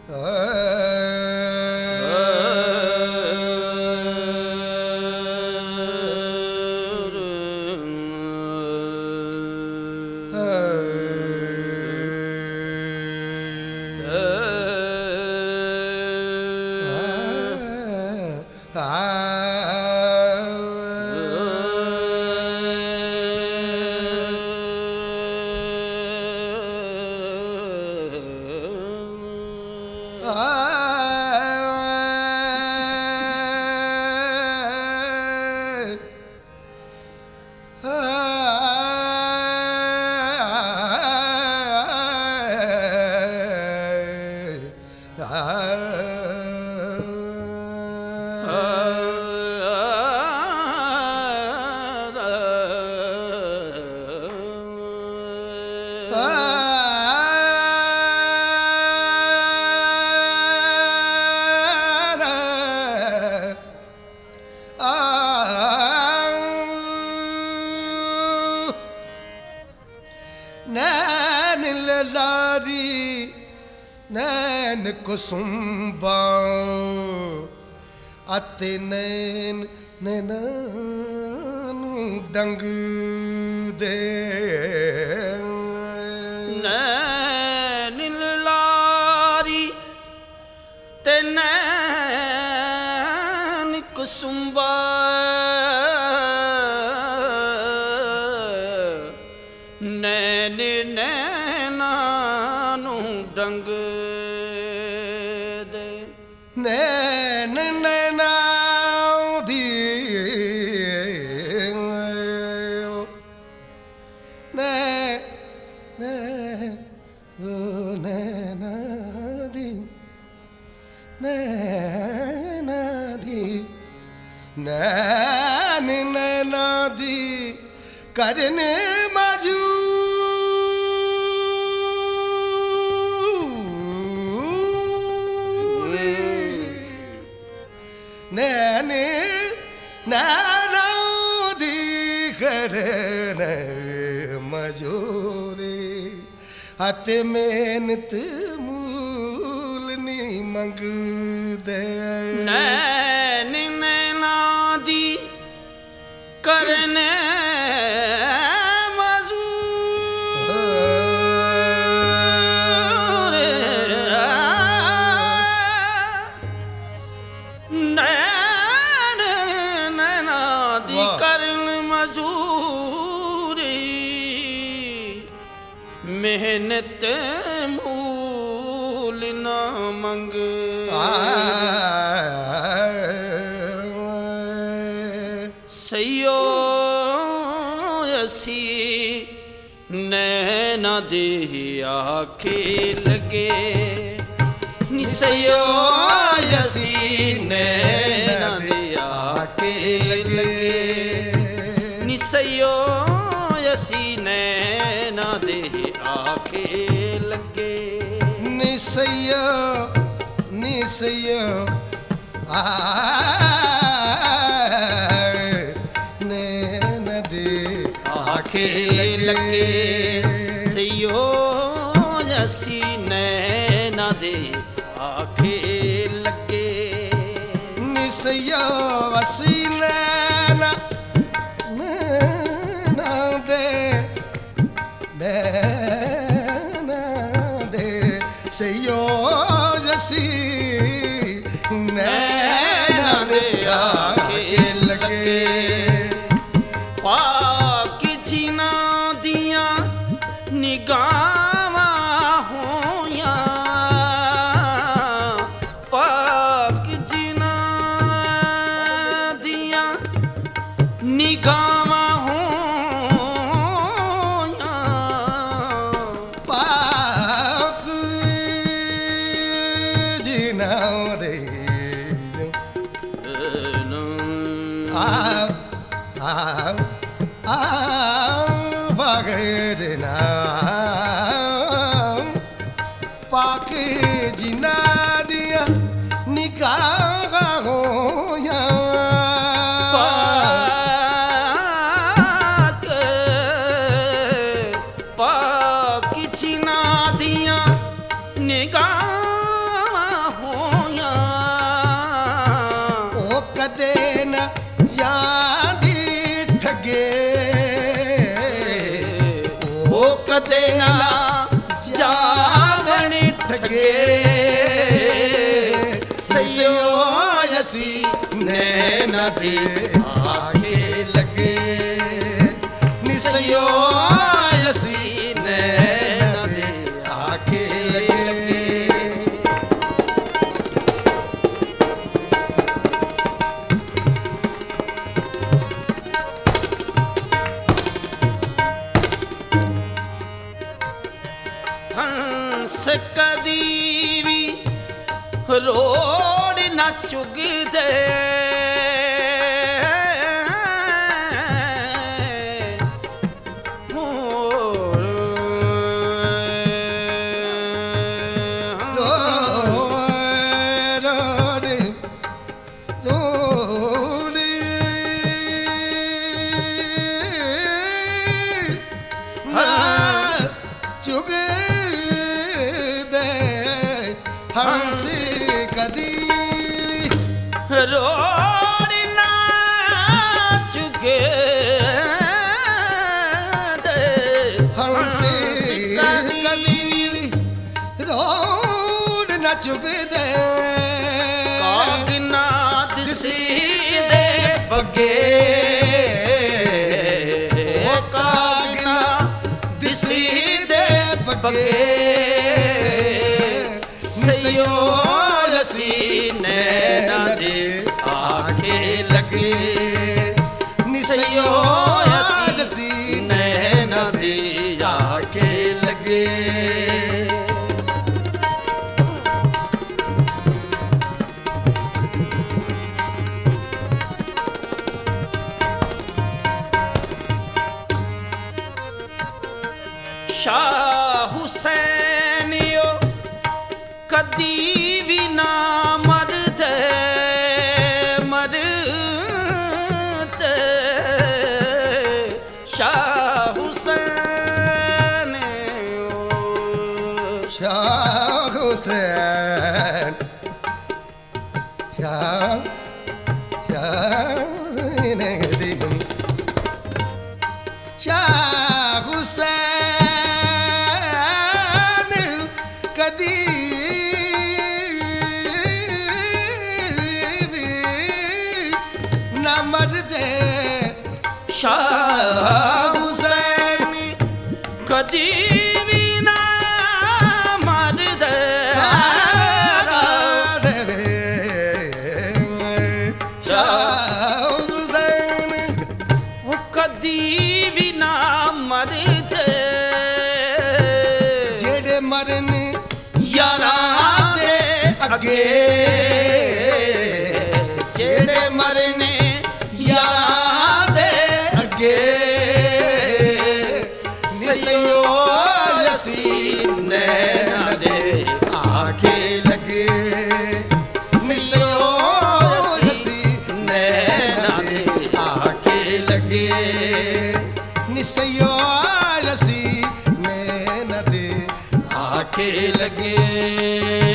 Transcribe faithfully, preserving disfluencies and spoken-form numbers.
नैन ललारी नैन कुसुम्बा अते नैन नैनानु डंग दे नैन ललारी ते नैन कुसुम्बा नैन नैनानु डंग दे नैन नैना दी नैन नैना दी नैना दी नैन नैना दी करने मजू नैने नैना दी करने मजूरी अते मेहनत मूल नी मंग दे नैन नैना दी करने मेहनत मूल न मंग सयो असी नैना दे आखे लगे निसयो असी नैना दे आखे लगे निसयो असी नैना दे आखे लगे निसया निसया आ नैना दे आखे लगे सयो असी नैना दे आखे लगे निसया असी नैना नैना दे नैना दे सयो जसी नैना दे आखे लगे पाक जिना दिया निगाहां होया पाक जिना दिया निगाहां भगना पाके जिना दिया निकाह होया पाक पाक जिना दिया निकाह न ਜਾਂਦੀ ਠੱਗੇ ਉਹ ਕਦੇ ਨਾ ਜਾਗਣ ਠੱਗੇ ਸਈਓ ਅਸੀਂ ਨੈਣਾ ਦੇ ਆਖੇ ਲੱਗੇ ਨੀ ਸਈਓ ਅਸੀਂ ਨੈਣਾ ਦੇ ਆਖੇ ਲੱਗੇ ਹੰਸ ਕਦੀ ਵੀ ਰੋੜ ਨਾ ਚੁਗਦੇ ਹੰਸ ਕਦੀ ਰੋੜ ਨਾ ਚੁਗੇ ਹੰਸ ਕਦੀ ਵੀ ਰੋੜ ਨਾ ਚੁਗਦੇ ਕਾਗਨਾ ਦਿਸੀ ਦੇ ਬੱਗੇ ਉਹ ਕਾਗਨਾ ਦਿਸੀ ਦੇ ਬੱਗੇ ਸਈਓ ਅਸੀਂ ਨੈਣਾ ਦੇ ਆਖੇ ਲੱਗੇ ਨੀ ਸਈਓ ਅਸੀਂ ਨੈਣਾ ਦੇ ਆਖੇ ਲੱਗੇ ਸ਼ਾਹ ਹੁਸੈਨਿਓ ਕਦੀ ਵੀ ਨਾ ਮਰਦੇ ਮਰਦੇ ਸ਼ਾਹ ਹੁਸੈਨ ਸ਼ਾਹ ਹੁਸੈਨ ਸ਼ਾਹ ਸ਼ਾਹ ਨੇ ਦਿਨ ਸ਼ਾਹ ਹੁਸੈਨ ਕਦੀ ਨਾ ਮਰਦੇ ਸ਼ਾਹ ਹੁਸੈਨ ਕਦੀ ਵੀ ਨਾ ਮਰਦੇ ਸ਼ਾਹ ਹੁਸੈਨ ਉਹ ਕਦੀ ਵੀ ਨਾ ਮਰਦੇ ਜਿਹੜੇ ਮਰਨ ਯਾਰਾਂ ਦੇ ਅੱਗੇ ਜਿਹੜੇ ਮਰਨੇ ਯਾਰਾਂ ਦੇ ਅੱਗੇ ਨਿਸਈਓ ਅਸੀਂ ਨੈਣਾ ਦੇ ਆਖੇ ਲੱਗੇ ਨਿਸਈਓ ਅਸੀਂ ਨੈਣਾ ਦੇ ਆਖੇ ਲੱਗੇ ਨਿਸਈਓ ਅਸੀਂ ਨੈਣਾ ਦੇ ਆਖੇ ਲੱਗੇ